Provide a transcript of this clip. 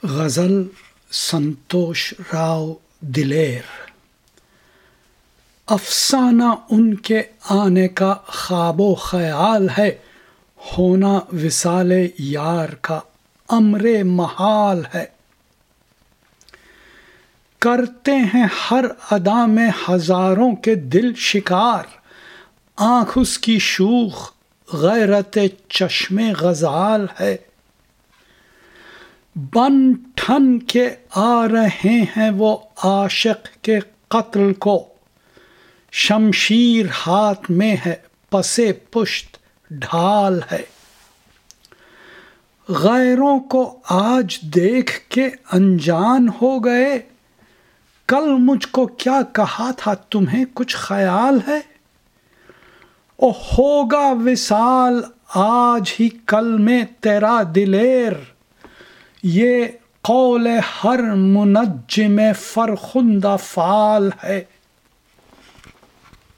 غزل संतोष राव दिलेर। अफसाना उनके आने का ख्वाबो ख्याल है, होना विसाले यार का अमरे महाल है। करते हैं हर अदा में हजारों के दिल शिकार, आंख उसकी शूख गैरत चश्मे गजाल है। बन ठन के आ रहे हैं वो आशिक के कत्ल को, शमशीर हाथ में है पसे पुश्त ढाल है। गैरों को आज देख के अनजान हो गए, कल मुझको क्या कहा था तुम्हें कुछ ख्याल है। ओ होगा विसाल आज ही कल में तेरा दिलेर, ये कौल हर मुनज्जिम फरखुंदा फाल है।